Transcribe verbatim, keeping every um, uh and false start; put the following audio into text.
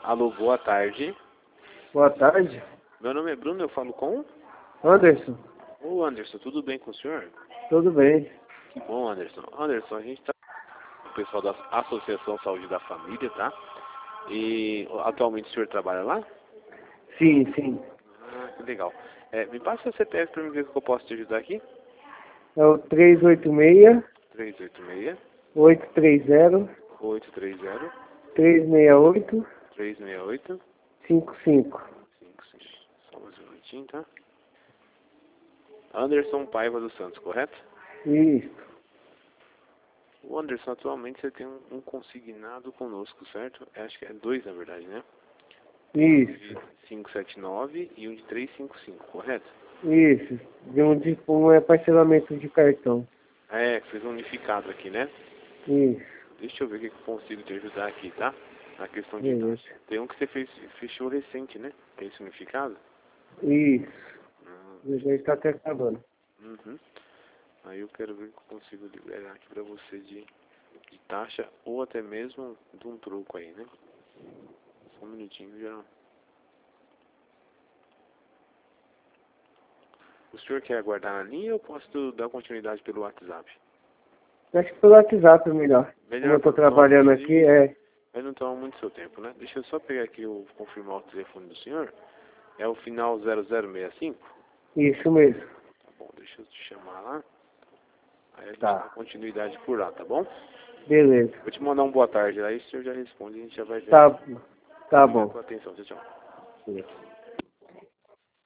Alô, boa tarde. Boa tarde. Meu nome é Bruno, eu falo com... Anderson. Ô Anderson, tudo bem com o senhor? Tudo bem. Que bom, Anderson. Anderson, a gente está com o pessoal da Associação Saúde da Família, tá? E atualmente o senhor trabalha lá? Sim, sim. Ah, que legal. É, me passa o C P F para me ver que eu posso te ajudar aqui. É o três oito seis, três oito seis, oito três zero, oito três zero, três seis oito, três seis oito, cinco cinco. cinco cinco. Só mais um minutinho, tá? Anderson Paiva dos Santos, correto? Isso. O Anderson, atualmente você tem um, um consignado conosco, certo? Eu acho que é dois, na verdade, né? Isso. De quinhentos e setenta e nove e um de trezentos e cinquenta e cinco, correto? Isso. De um, de, um é parcelamento de cartão. É, fez um unificado aqui, né? Isso. Deixa eu ver o que eu consigo te ajudar aqui, tá? Na questão de Beleza. taxa. Tem um que você fez, fechou recente, né? É esse unificado? Isso. Ah, Já está até acabando. uhum. Aí eu quero ver o que eu consigo liberar aqui pra você de, de taxa ou até mesmo de um troco aí, né? Só um minutinho já. O senhor quer aguardar na linha ou posso dar continuidade pelo WhatsApp? Acho que pelo WhatsApp é melhor. Melhor Como eu estou por nome trabalhando aqui, e é. aí não toma muito seu tempo, né? Deixa eu só pegar aqui o confirmar o telefone do senhor. É o final zero zero seis cinco? Isso mesmo. Tá bom, deixa eu te chamar lá. Aí a gente Tá. dá continuidade por lá, tá bom? Beleza. Vou te mandar um boa tarde aí, o senhor já responde e a gente já vai ver. Tá, tá Obrigado bom. pela atenção, tchau, tchau. Sim.